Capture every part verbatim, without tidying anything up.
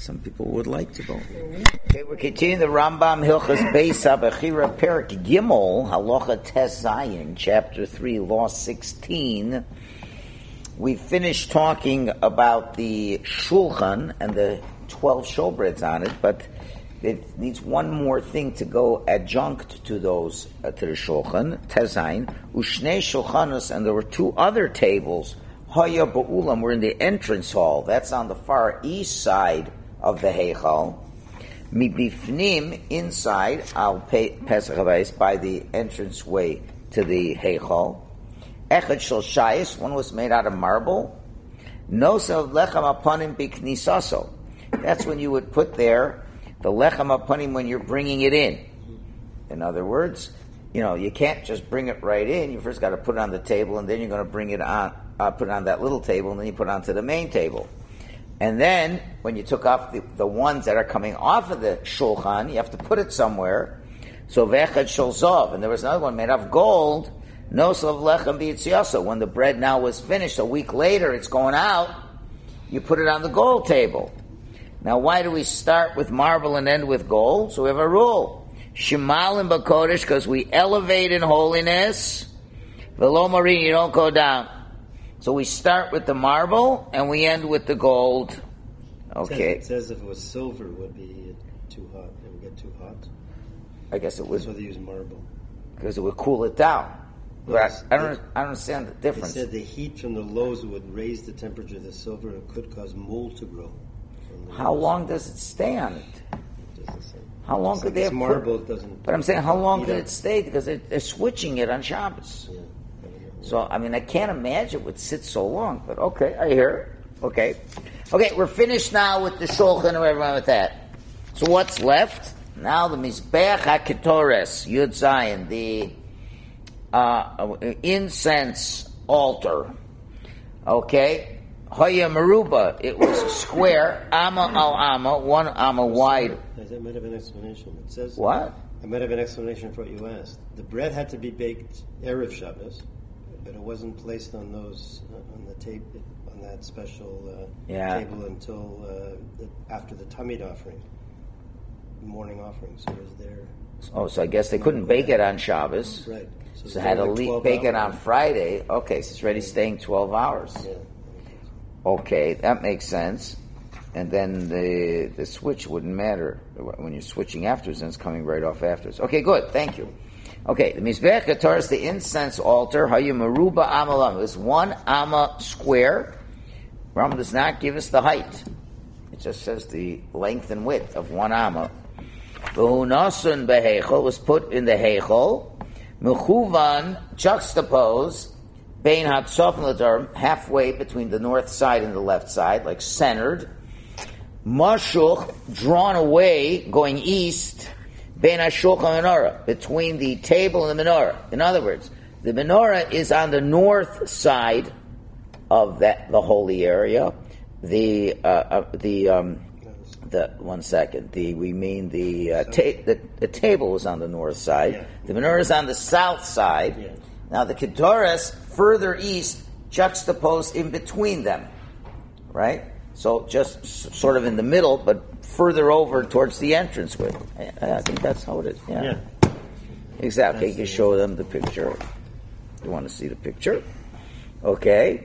some people would like to go. Okay, we're continuing the Rambam Hilchas Beis Abachira Perak Gimel Halacha Tes Zayin, chapter three, law sixteen. We finished talking about the shulchan and the twelve showbreads on it, but it needs one more thing to go adjunct to those uh, to the shulchan Tes Zayin Ushnei shulchanos, and there were two other tables. Haya ba'ulam, we're in the entrance hall. That's on the far east side of the heichal. Mibifnim, inside, al Pesach Havayis, by the entranceway to the heichal. Echad shel shayis, one was made out of marble. Nosav lechem apanim biknisaso. That's when you would put there the lechem apanim when you're bringing it in. In other words, you know, you can't just bring it right in. You first got to put it on the table, and then you're going to bring it on. Uh, put it on that little table, and then you put it onto the main table. And then, when you took off the, the ones that are coming off of the shulchan, you have to put it somewhere. So, vechad shel zov, and there was another one made of gold, nosav lechem b'yitziasa. When the bread now was finished, a week later, it's going out, you put it on the gold table. Now, why do we start with marble and end with gold? So we have a rule. Shimalim b'kodesh, because we elevate in holiness. V'lo marin, you don't go down. So we start with the marble and we end with the gold. Okay. It says, it says if it was silver, it would be too hot. It would get too hot. I guess it would. So they use marble Because it would cool it down. Yes, I don't. it, I don't understand the difference. It said the heat from the lows would raise the temperature of the silver and could cause mold to grow. How long does it stay on it? It doesn't say. How long It's could like they have marble? put, It doesn't. But I'm saying, how long could know. it stay? Because they're, they're switching it on Shabbos. Yeah. So, I mean, I can't imagine it would sit so long, but okay, I hear it. Okay. Okay, we're finished now with the shulchan and everyone with that. So what's left? Now the Mizbeach HaKetores, Yud Zayin, the uh, incense altar. Okay. Hoya Meruba, it was square, Amma al Amma, one Amma wide. That might have an explanation. It says... What? I might have an explanation for what you asked. The bread had to be baked Erev Shabbos, but it wasn't placed on those uh, on the table on that special uh, yeah. table until uh, the, after the Tamid offering, morning offering. So it was there. Oh, so I guess they couldn't bake it on Shabbos. Right. So, So they had to like le- bake it hours. on Friday. Okay, so it's already staying twelve hours. Yeah. Okay, that makes sense. And then the the switch wouldn't matter when you're switching afterwards, and it's coming right off afterwards. Okay, good. Thank you. Okay, the Mizbeach HaKetores, the incense altar, Hayu Meruba Amalam, is one amma square. Rambam does not give us the height. It just says the length and width of one amma. V'hunasun beheichol was put in the heichol. Mechuvan, juxtaposed, bein hatzof and l'darim, halfway between the north side and the left side, like centered. Mashuch, drawn away, going east, bein hashulchan menorah, between the table and the menorah. In other words, the menorah is on the north side of that the holy area. The uh, uh, the um, the one second. The we mean the uh, ta- the, the table was on the north side. Yeah. The menorah is on the south side. Yeah. Now the ketores further east, juxtaposed in between them, right? So just s- sort of in the middle, but further over towards the entranceway. I, I think that's how it is. Yeah, Yeah. exactly. You can show them the picture. You want to see the picture? Okay.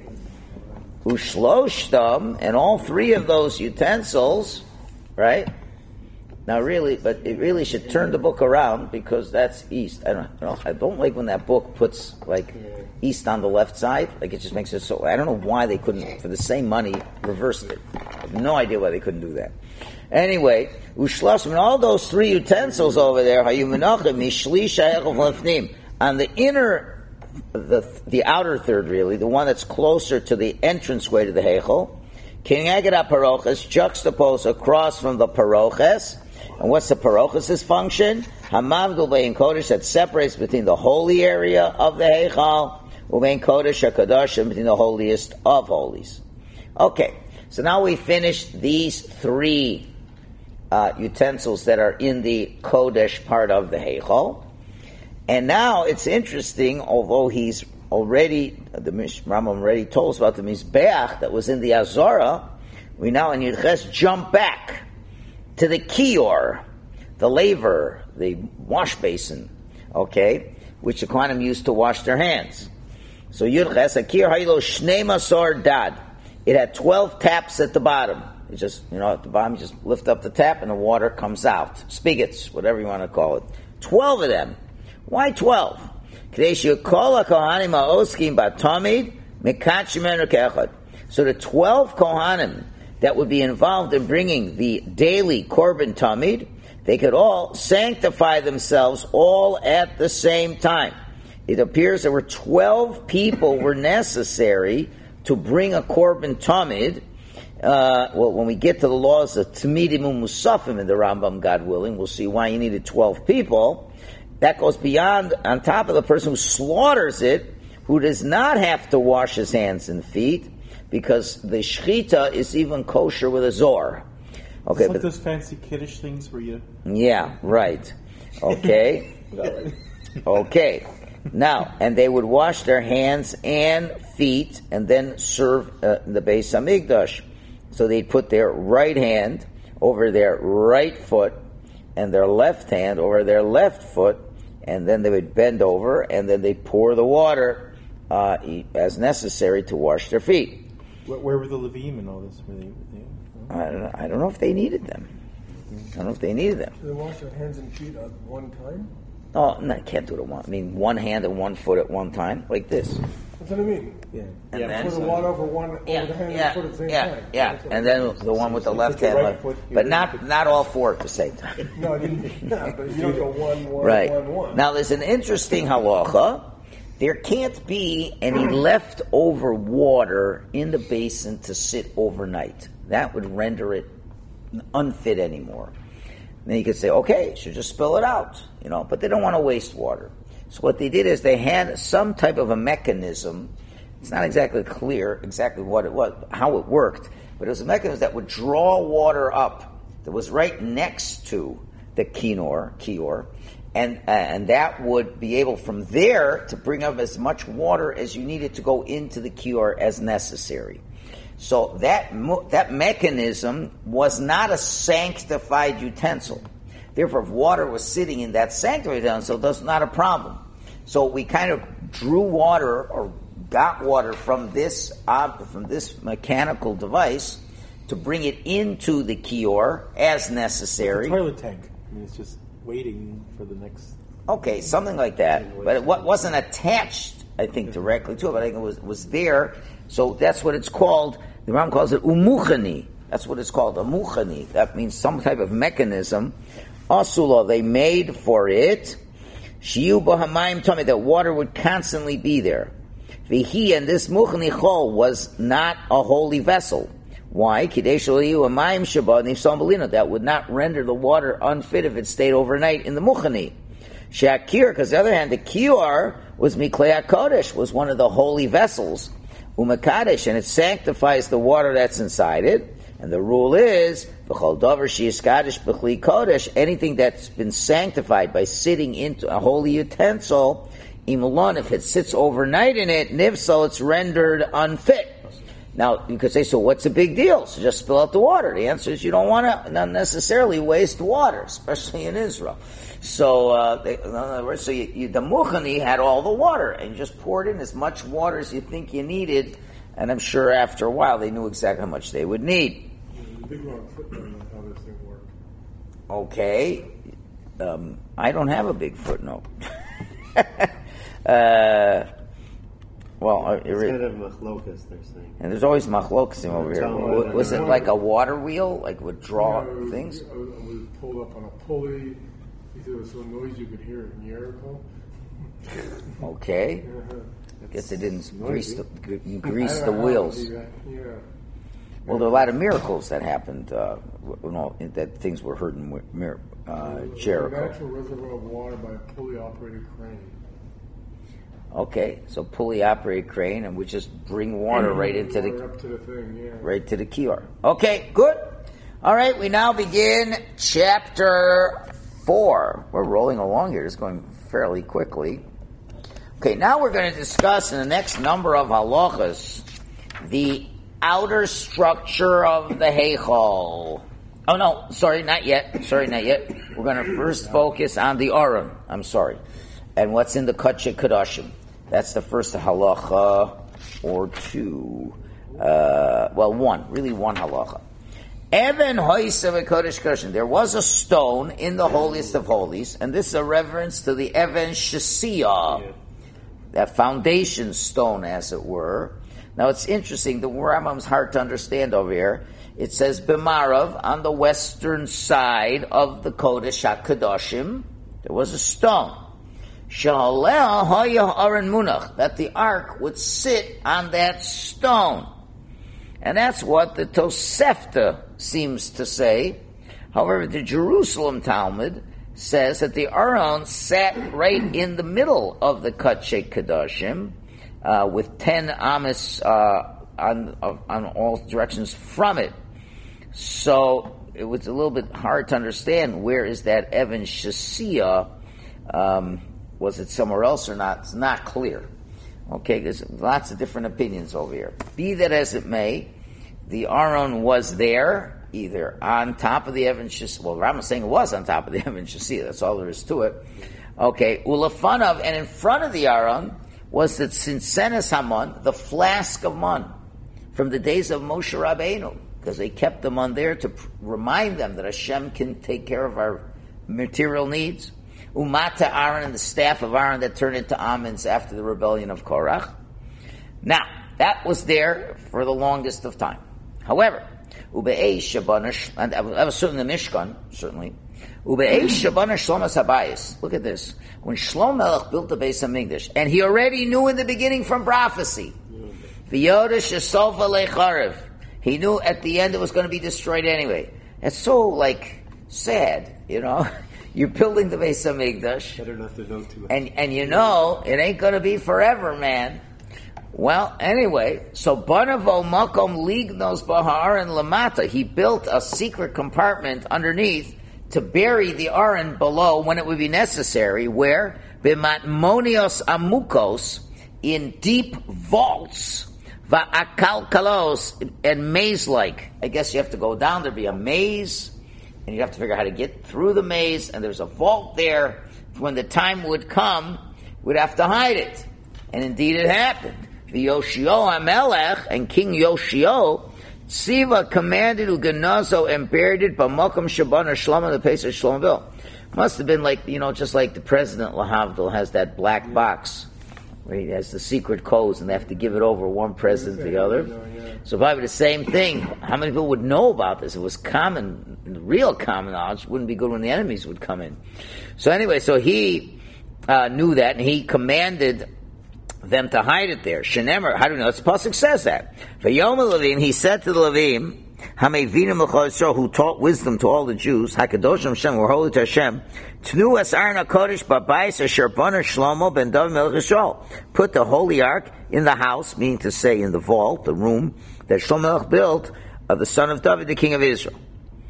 Ushloshtam, and all three of those utensils, right? Now, really, but it really should turn the book around because that's east. I don't know. I don't like when that book puts like east on the left side. Like it just makes it so. I don't know why they couldn't, for the same money, reverse it. I have no idea why they couldn't do that. Anyway, ushloshtam, and all those three utensils over there, hayumenachem mishlish ha'echel lefnim, on the inner, the the outer third, really, the one that's closer to the entranceway to the heichel, kineged paroches, juxtaposed across from the paroches. And what's the paroches' function? Hamavdul bein kodesh, that separates between the holy area of the heichal, ubein kodesh hakadoshim, between the holiest of holies. Okay, so now we finished these three uh, utensils that are in the kodesh part of the heichal. And now it's interesting, although he's already, the Rambam already told us about the Mizbeach that was in the Azara, we now in Yudches jump back. to the kior, the laver, the wash basin, okay, which the Kohanim used to wash their hands. So Yud Ches, a kior haylo shnei masor dad. It had twelve taps at the bottom. You just, you know, at the bottom, you just lift up the tap and the water comes out. Spigots, whatever you want to call it. Twelve of them. Why twelve? So the twelve Kohanim that would be involved in bringing the daily Korban Tamid, they could all sanctify themselves all at the same time. It appears there were twelve people were necessary to bring a Korban Tamid. Uh, well, when we get to the laws of Tamidim Musafim in the Rambam, God willing, we'll see why you needed twelve people. That goes beyond, on top of the person who slaughters it, who does not have to wash his hands and feet, because the shechita is even kosher with a zor. Okay, it's like but those fancy kiddush things where you... Yeah, right. Okay. Okay. Now, and they would wash their hands and feet and then serve uh, the Beis Hamikdash. So they'd put their right hand over their right foot and their left hand over their left foot, and then they would bend over and then they'd pour the water uh, as necessary to wash their feet. Where, where were the Levim and all this? Were they, were they, I don't know, I don't know if they needed them. I don't know if they needed them. Do they wash their hands and feet at one time? Oh, no, I can't do it at one. I mean, one hand and one foot at one time, like this. That's what I mean. yeah. And Yeah, then, Pour the water over one over yeah, the hand yeah, and foot at the same yeah, time. yeah, That's what- and then the one with the You left put your hand, right left- foot here, but you not put- not all four at the same time. No, I didn't. Yeah, but you don't go one, one, Right. one, one. Now, there's an interesting halacha. There can't be any leftover water in the basin to sit overnight. That would render it unfit anymore. Then you could say, okay, you should just spill it out, you know, but they don't want to waste water. So what they did is they had some type of a mechanism. It's not exactly clear exactly what it was, how it worked, but it was a mechanism that would draw water up that was right next to the kinor, kior, and uh, and that would be able from there to bring up as much water as you needed to go into the kior as necessary. So that that mechanism was not a sanctified utensil. Therefore, if water was sitting in that sanctified utensil, that's not a problem. So we kind of drew water or got water from this uh, from this mechanical device to bring it into the kior as necessary. It's a toilet tank. I mean, it's just waiting for the next... Okay, something like that. But it wa- wasn't attached, I think, directly to it, but I think it was, was there. So that's what it's called. The Ram calls it umuchani. That's what it's called, a muchani. That means some type of mechanism. Asula, they made for it. Shiyu b'hamayim tami, that water would constantly be there. Vihi, and this muchani chol was not a holy vessel. Why? That would not render the water unfit if it stayed overnight in the muchani. Shakir, because the other hand, the kior was miklei kodesh, was one of the holy vessels. Umakadesh, and it sanctifies the water that's inside it. And the rule is, v'chol davar sheyiskadesh b'chli kodesh, anything that's been sanctified by sitting into a holy utensil, imalon, if it sits overnight in it, nivsal, it's rendered unfit. Now, you could say, so what's the big deal? So just spill out the water. The answer is you don't want to not necessarily waste water, especially in Israel. So, uh, they, in other words, so you, you, the muchani had all the water, and you just poured in as much water as you think you needed, and I'm sure after a while they knew exactly how much they would need. The big long footnote on how this thing worked. Okay. Um, I don't have a big footnote. uh... Well, uh, It's kind of machlokas, they're saying. and there's always machlokas over here. Was, was it like a water wheel, like would draw Yeah, it was, things? It was, it was pulled up on a pulley. He said it was so noisy you could hear it in Jericho. Okay, Uh-huh. guess they didn't grease the g- I grease don't the know how wheels. to do that. Yeah. Well, there are a lot of miracles that happened. Uh, when all, that things were heard in mir- uh, An Jericho. actual reservoir of water by a pulley operated crane. Okay, so pulley operated crane, and we just bring water right into Water the up to the thing, yeah. right to the kior. Okay, good. All right, we now begin chapter four. We're rolling along here; it's going fairly quickly. Okay, now we're going to discuss in the next number of halachas the outer structure of the heichal. Oh no, sorry, not yet. Sorry, not yet. We're going to first focus on the Aron. I'm sorry, and what's in the Kodesh Kodashim. That's the first halacha or two. Uh, well, one, really one halacha. Evan hoisav Kodesh Kodashim. There was a stone in the holiest of holies, and this is a reference to the Evan Shesiyah, yeah. That foundation stone, as it were. Now it's interesting. The Rambam's hard to understand over here. It says B'marav, on the western side of the Kodesh HaKadoshim, there was a stone. Sha'aleh haya aron munach, that the ark would sit on that stone. And that's what the Tosefta seems to say. However, the Jerusalem Talmud says that the Aron sat right in the middle of the Kodesh HaKadoshim, uh, with ten amas uh, on, on all directions from it. So it was a little bit hard to understand where is that Evan Shesiyah. Um, was it somewhere else or not? It's not clear. Okay, there's lots of different opinions over here. Be that as it may, the Aron was there, either on top of the Evan Shesiyah. Well, Rambam's saying it was on top of the Evan Shesiyah. That's all there is to it. Okay, Ulafanav, and in front of the Aron was the Tzinsenes Hamon, the flask of mun, from the days of Moshe Rabbeinu, because they kept the mun there to pr- remind them that Hashem can take care of our material needs. Umata Aaron, and the staff of Aaron that turned into almonds after the rebellion of Korach. Now, that was there for the longest of time. However, Ube'ei Shabanish, and that was certainly the Mishkan, certainly. Ube'ei Shabanish Shlomo Habayis. Look at this. When Shlomo Melech built the Beis HaMikdash, and he already knew in the beginning from prophecy, V'yodesh Esofa Lecharev. He knew at the end it was going to be destroyed anyway. It's so, like, sad, you know? You're building the Beis HaMikdash, better not to know too much. and and you know it ain't going to be forever, man. Well, anyway, so Banavo Makom Lignos Bahar and Lamata, he built a secret compartment underneath to bury the Aron below when it would be necessary. Where Bimatmonios Amukos, in deep vaults, Va'akalkalos, and maze-like. I guess you have to go down. There'd be a maze. And you have to figure out how to get through the maze, and there's a vault there. When the time would come, we'd have to hide it. And indeed it happened. The Yoshio HaMelech and King Yoshio, Tziva commanded Uganazo and buried it B'mokum Shabana Shlomo, the place of Shlomo built. Must have been like, you know, just like the president, Lahavdil, has that black box where he has the secret codes, and they have to give it over one president to the other. So probably the same thing. How many people would know about this? It was common, real common knowledge. It wouldn't be good when the enemies would come in. So anyway, so he uh, knew that, and he commanded them to hide it there. Shenemer, how do you know? It's Pasuk says that. For Yom Levim, he said to the Levim, Hamevinim l'chol who taught wisdom to all the Jews, Hakadoshim Hashem, were holy to Hashem, Tnu es Aron HaKodesh Babayis Asher Bana Shlomo ben David Melech Yisrael. Put the holy ark in the house, meaning to say in the vault, the room that Shlomo Melech built of the son of David, the king of Israel.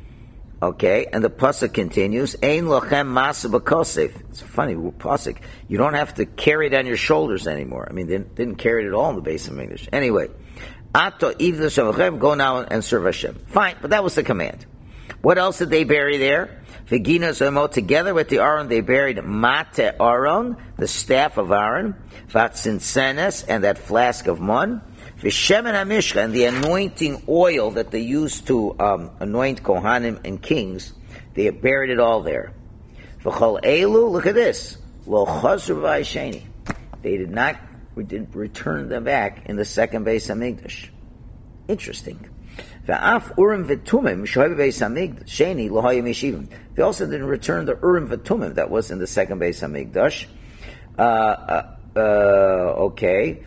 Okay, and the pasuk continues, Ein lochem masa b'kosef. It's funny, pasuk. You don't have to carry it on your shoulders anymore. I mean, they didn't carry it at all in the Beis HaMikdash. Anyway, Ato ivda shavachem, go now and serve Hashem. Fine, but that was the command. What else did they bury there? V'gina zemo, together with the Aron, they buried Mate Aron, the staff of Aaron, Vatzinsenes, and that flask of mun, V'shemen HaMishcha, and the anointing oil that they used to um, anoint Kohanim and kings, they buried it all there. V'chol elu, look at this, Lo chazru v'aysheni. They did not we didn't return them back in the second Beis HaMikdash. Interesting. V'af urim v'tumim shoy Beis HaMikdash sheni lo hayim yeshivim. They also didn't return the urim v'tumim that was in the second Beis HaMikdash. Uh, uh, uh, okay.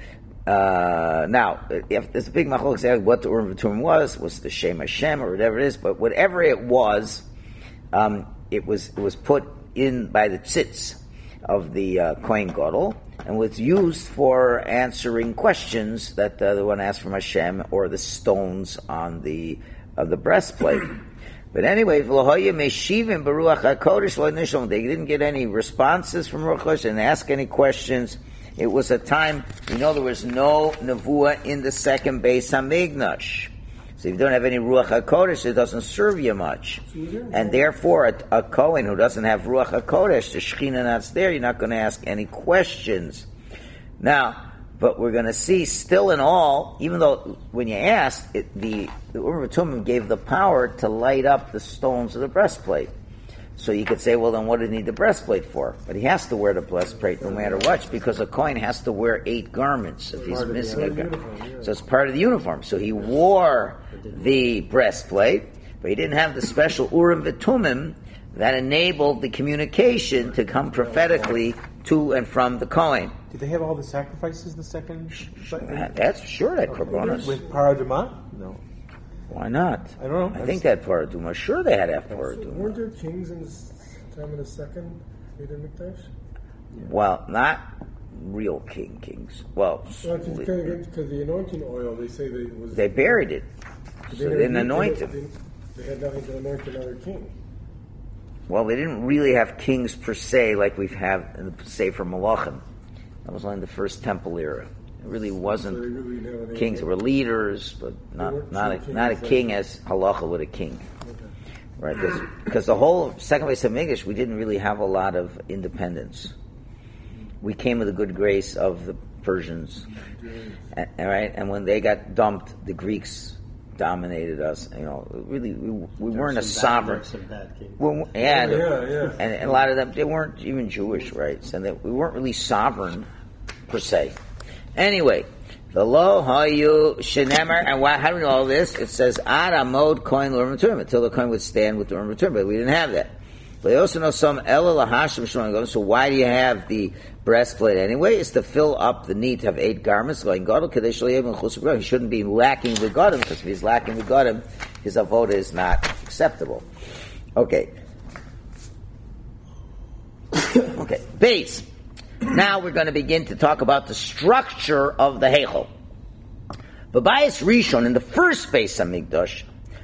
Uh, now, if there's a big machlok saying what the Urim V'Tumim was, was the Shem Hashem or whatever it is, but whatever it was, um, it was it was put in by the tzitz of the uh, Kohen Gadol and was used for answering questions that uh, the one asked from Hashem or the stones on the of the breastplate. But anyway, they didn't get any responses from Ruach HaKodesh, didn't ask any questions. It was a time, you know, there was no nevuah in the second Beis HaMikdash. So if you don't have any Ruach HaKodesh, it doesn't serve you much. And therefore, a, a Kohen who doesn't have Ruach HaKodesh, the Shekhinah not there, you're not going to ask any questions. Now, but we're going to see, still in all, even though when you asked, it, the, the Urim V'Tumim gave the power to light up the stones of the breastplate. So you could say, well, then what did he need the breastplate for? But he has to wear the breastplate no matter what, because a Kohen has to wear eight garments if he's missing a garment. So it's part of the uniform. So he wore the breastplate, but he didn't have the special Urim V'Tumim that enabled the communication to come prophetically to and from the Kohen. Did they have all the sacrifices the second? That's sure that Korbanos. With Paraduma? No. Why not? I don't know. I think that Paraduma. Sure, they had to have Paraduma. Weren't there kings in the time of the second Beit HaMikdash? Well, not real king kings. Well, Well, because the anointing oil, they say they was. they buried it, so they didn't anoint they, him. They had nothing to anoint another king. Well, they didn't really have kings per se like we have in the Sefer Malachim. That was only the first temple era. It really wasn't So they really didn't have any kings. There were leaders, but not weren't not true a, not a kings, king like- as halacha with a king, Okay. right? Because the whole second Beis Hamikdash, we didn't really have a lot of independence. We came with the good grace of the Persians, and, right? And when they got dumped, the Greeks dominated us. You know, really, we, we weren't a sovereign. Some bad kings. Well, yeah, Oh, yeah, yeah. And, and a lot of them, they weren't even Jewish, right? So they, we weren't really sovereign, per se. Anyway, the lo hayu shenemer, and why, how do we know all this? It says, ad amod kohen l'urim v'tumim, until the kohen would stand with the urim v'tumim, but we didn't have that. But they also know some ela lahashim shloim. So why do you have the breastplate anyway? It's to fill up the need to have eight garments. He shouldn't be lacking the godim, because if he's lacking the godim, his avoda is not acceptable. Okay. Okay. Base. Now we're going to begin to talk about the structure of the Heichel. B'bayis Rishon, in the first Beis Hamikdash,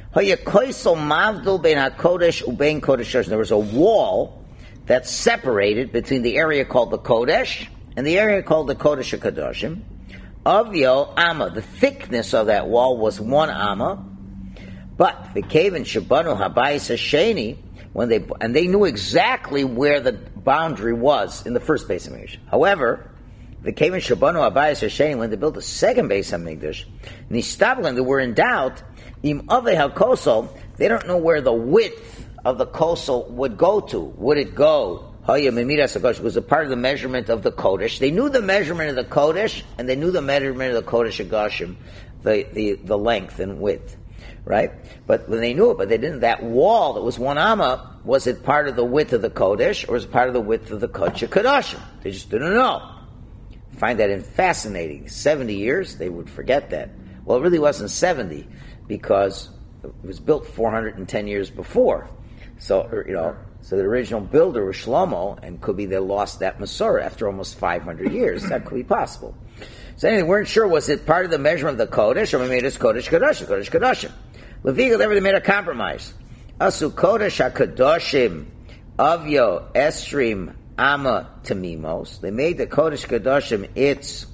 there was a wall that separated between the area called the Kodesh and the area called the Kodesh HaKadoshim. Avyo Amma, the thickness of that wall was one Amma, but the cave in Shabanu Habayis Hasheni, when they and they knew exactly where the boundary was in the first Beis Hamikdash. However, the cave in Shabanu Habayis Hasheni, when they built the second Beis Hamikdash, Nistablan, they were in doubt. Im Ave HaKosel, they don't know where the width of the Kosel would go to. Would it go? It was a part of the measurement of the Kodesh. They knew the measurement of the Kodesh, and they knew the measurement of the Kodesh Hagashim, the, the, the length and width. Right? But when they knew it, but they didn't, that wall that was one amma, was it part of the width of the Kodesh, or was it part of the width of the Kodesh HaKadoshim? They just didn't know. Find that in fascinating. seventy years, they would forget that. Well, it really wasn't seventy, because it was built four hundred ten years before. So, you know, so the original builder was Shlomo, and could be they lost that Masorah after almost five hundred years. That could be possible. So anyway, we weren't sure, was it part of the measurement of the Kodesh, or we made it Kodesh Kadoshim, Kodesh Kadoshim. Levigal, they made a compromise. Asu Kodesh HaKadoshim, Avyo Esrim Amma Tamimos. They made the Kodesh Kadoshim, its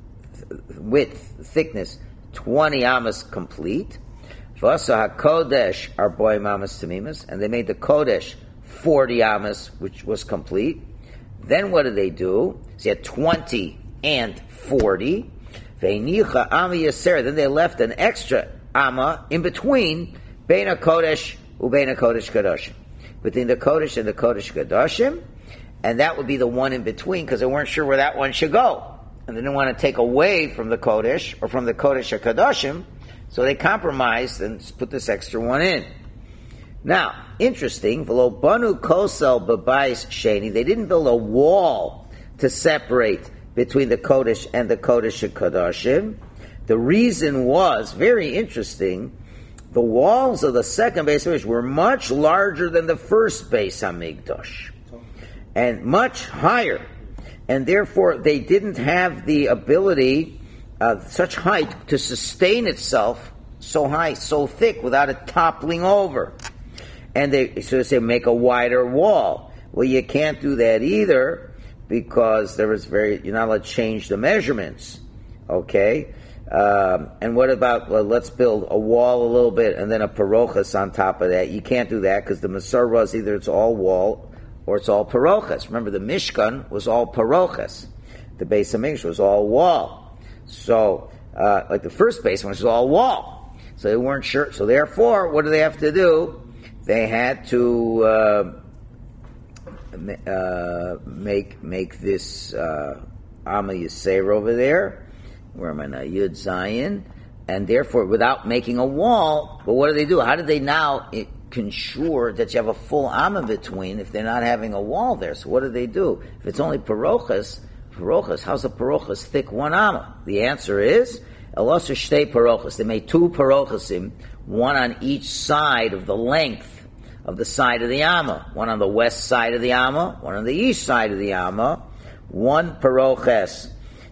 width, thickness, twenty amas complete. Vasa HaKodesh Arboim amas Tamimos. And they made the Kodesh forty amas, which was complete. Then what did they do? So you had twenty and forty. Veinicha Amma Yaser. Then they left an extra Amma in between Bein HaKodesh Ubein HaKodesh Kadoshim. Between the Kodesh and the Kodesh Kadoshim. And that would be the one in between, because they weren't sure where that one should go. And they didn't want to take away from the Kodesh, or from the Kodesh HaKadoshim, so they compromised and put this extra one in. Now, interesting, v'lo banu kosel b'bayis sheni, they didn't build a wall to separate between the Kodesh and the Kodesh HaKadoshim. The reason was, very interesting, the walls of the second Beis Hamikdash were much larger than the first Beis Hamikdash, and much higher. And therefore, they didn't have the ability, uh, such height, to sustain itself so high, so thick, without it toppling over. And they, so they say, make a wider wall. Well, you can't do that either, because there was very, you're not allowed to change the measurements. Okay? Um, and what about, well, let's build a wall a little bit and then a parochas on top of that. You can't do that because the Masorah is either it's all wall or it's all parochas. Remember, the Mishkan was all parochas. The Beis HaMikdash was all wall. So, uh, like the first base was all wall. So they weren't sure. So therefore, what do they have to do? They had to uh, uh, make make this uh, Amma Yisera over there. Where am I now? Yud Zion, and therefore, without making a wall, but what do they do? How do they now ensure that you have a full Amma between if they're not having a wall there? So what do they do? If it's only parochas, parochas, how's a parochas thick one Amma? The answer is Elosar Shtei parochas. They made two parochasim, one on each side of the length of the side of the Amma. One on the west side of the Amma, one on the east side of the Amma. One parochas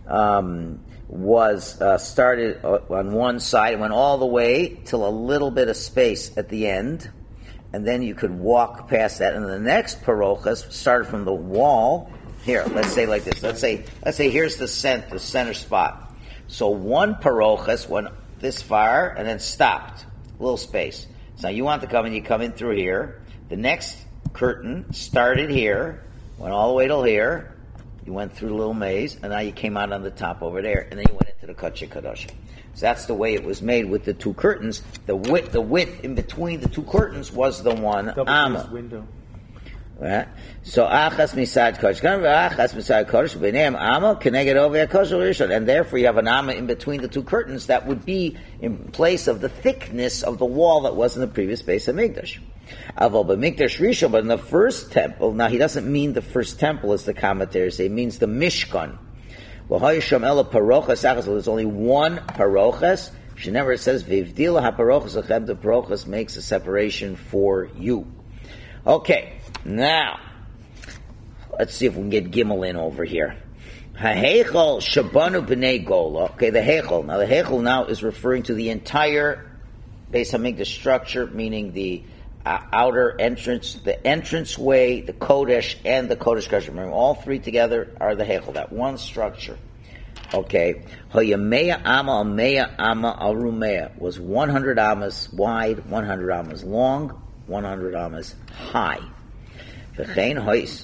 um, was uh, started on one side, went all the way till a little bit of space at the end, and then you could walk past that. And the next parochas started from the wall. Here, let's say like this. Let's say, let's say here's the center, the center spot. So one parochas went this far and then stopped, a little space. So you want to come in, you come in through here. The next curtain started here, went all the way till here. You went through the little maze, and now you came out on the top over there, and then you went into the Kodesh Kadoshim. So that's the way it was made with the two curtains. The width, the width in between the two curtains was the one Amma. Window. Right? So achas misad kodesh, achas misad kodesh, b'neim Amma keneged over kodesh rishon, and therefore you have an Amma in between the two curtains that would be in place of the thickness of the wall that was in the previous Beis HaMikdash. Aval b'mikdash rishon, but in the first temple, now he doesn't mean the first temple as the commentators say, he means the Mishkan. Well, hayisham ela parochas achas, there's only one parochas. She never says vivdila haparochas achem, the parochas makes a separation for you. Okay. Now, let's see if we can get Gimel in over here. Ha-heichel shabanu b'nei gola. Okay, the heichel. Now, the heichel now is referring to the entire Beis HaMikdash structure, meaning the uh, outer entrance, the entranceway, the Kodesh, and the Kodesh Kodesh. Remember, all three together are the heichel, that one structure. Okay. Ha-yameya amma al-meya amma al-rumeya was one hundred amas wide, one hundred amas long, one hundred amas high. V'chein hois,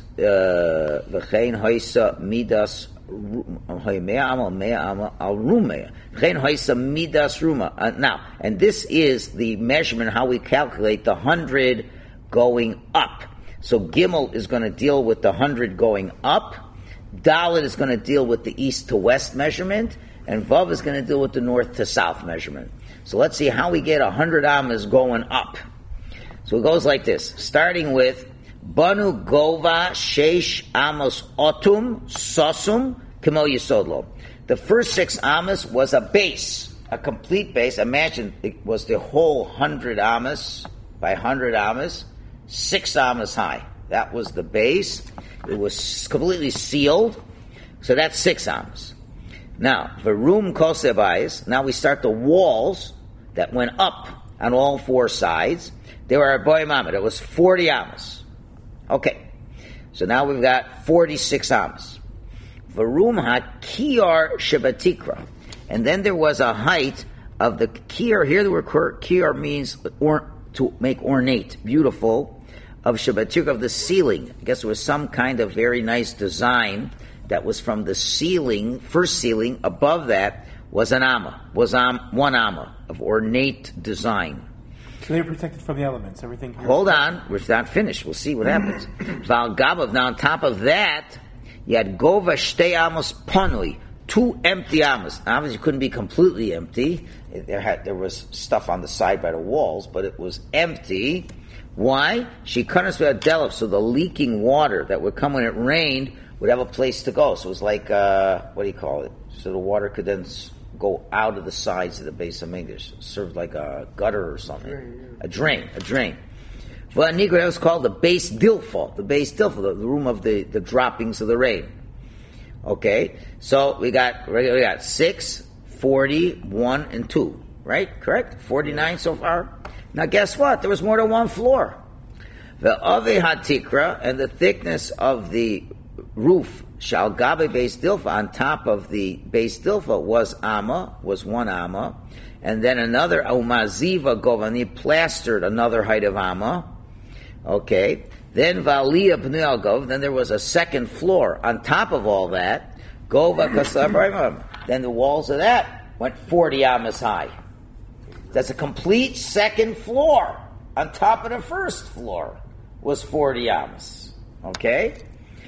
v'chein hoisa midas, hoimea ama, mea ama, al rumea. V'chein hoisa midas ruma. Now, and this is the measurement, how we calculate the hundred going up. So Gimel is going to deal with the hundred going up. Dalet is going to deal with the east to west measurement. And Vav is going to deal with the north to south measurement. So let's see how we get a hundred amas going up. So it goes like this, starting with Banu Gova Sheish Amos Otum Sosum Kemo Yisodlo. The first six amas was a base, a complete base. Imagine it was the whole hundred amas by hundred amas, six amas high. That was the base. It was completely sealed. So that's six amas. Now, Varum Kosebais, now we start the walls that went up on all four sides. There were a boy mama. It was forty amas. Okay, so now we've got forty-six amas. Varum ha-kiyar shebatikra. And then there was a height of the kiyar. Here the word kiyar means or, to make ornate, beautiful, of shebatikra, of the ceiling. I guess it was some kind of very nice design that was from the ceiling, first ceiling, above that was an amma, was um, one amma of ornate design. So they're protected from the elements. Everything. Hold on, we're not finished. We'll see what happens. Val Gabav. Now on top of that, you had Gova Shtei Amos Panui, two empty amas. Obviously, it couldn't be completely empty. There had there was stuff on the side by the walls, but it was empty. Why? She couldn't delve, so the leaking water that would come when it rained would have a place to go. So it was like uh, what do you call it? So the water could then go out of the sides of the Beis HaMikdash, served like a gutter or something. Drain, yeah. A drain, a drain. Well, in Negro, that was called the base dilfa, the base dilfa, the, the room of the, the droppings of the rain. Okay, so we got we got six, forty, one, and two, right? Correct? Forty-nine so far. Now, guess what? There was more than one floor. The ave hatikra, and the thickness of the roof Shal Gabe Beis Dilfa, on top of the Beis Dilfa was Amma, was one Amma, and then another Umaziva Gova, and he plastered another height of Amma. Okay. Then Valiyah B'nei Gov, then there was a second floor on top of all that. Gova Kasabrayim. Then the walls of that went forty amas high. That's a complete second floor on top of the first floor was forty amas. Okay?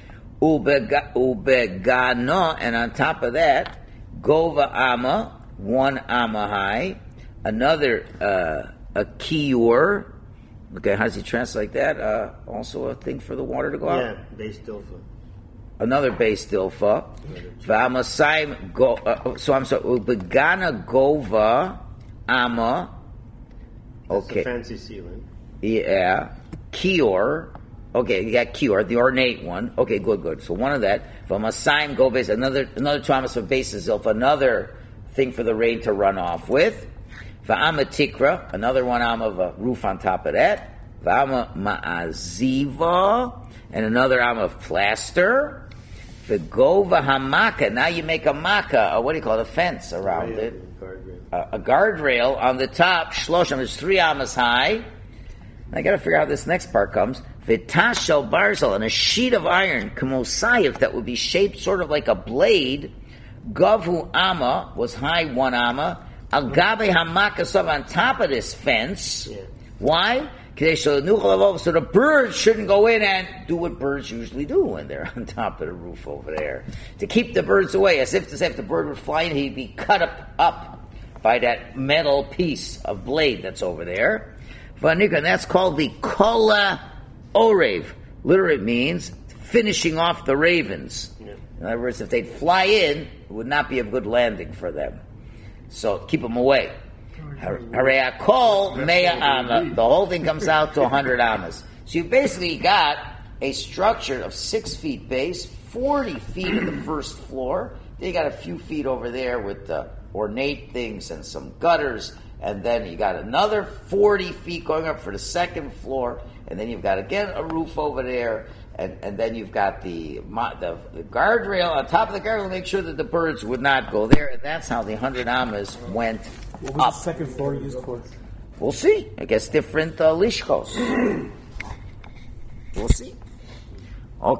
Ubegano, and on top of that, Gova Amma, one Amma high, another uh, a Kiur. Okay, how does he translate that? Uh, also a thing for the water to go out? Yeah, Beis Dilfa. Another Beis Dilfa. V'amasayim go. Uh, so I'm sorry. Ubegana Gova Amma. Okay. That's a fancy ceiling. Yeah. Kior. Okay, you got Kior, the ornate one. Okay, good, good. So one of that. V'amasayim go base. Another another Thomas of Beis Zilfa. Another thing for the rain to run off with. V'ama tikra, another one am of a roof on top of that. V'ama ma'aziva, and another am of plaster. V'gova hamaka, now you make a maka, or what do you call it, a fence around Oh, yeah, it. guardrail. A, a guardrail on the top, shloshim, there's three amas high. I gotta figure out how this next part comes. V'tashel barzal, and a sheet of iron, k'mosayif, that would be shaped sort of like a blade. Gavu ama, was high one ama. Al gabe hamakasav, on top of this fence. Yeah. Why? So the birds shouldn't go in and do what birds usually do when they're on top of the roof over there. To keep the birds away, as if to say if the bird would fly in, he'd be cut up, up by that metal piece of blade that's over there. And that's called the kola orev. Literally it means finishing off the ravens. Yeah. In other words, if they'd fly in, it would not be a good landing for them. So keep them away. Hareakol mea amma. The whole thing comes out to one hundred amas. So you basically got a structure of six feet base, forty feet in the first floor. Then you got a few feet over there with the ornate things and some gutters. And then you got another forty feet going up for the second floor. And then you've got, again, a roof over there. And, and then you've got the, the the guardrail on top of the guardrail to make sure that the birds would not go there. And that's how the one hundred amas went What was up. the second floor used for? We'll see. I guess different uh, lishkos. We'll see.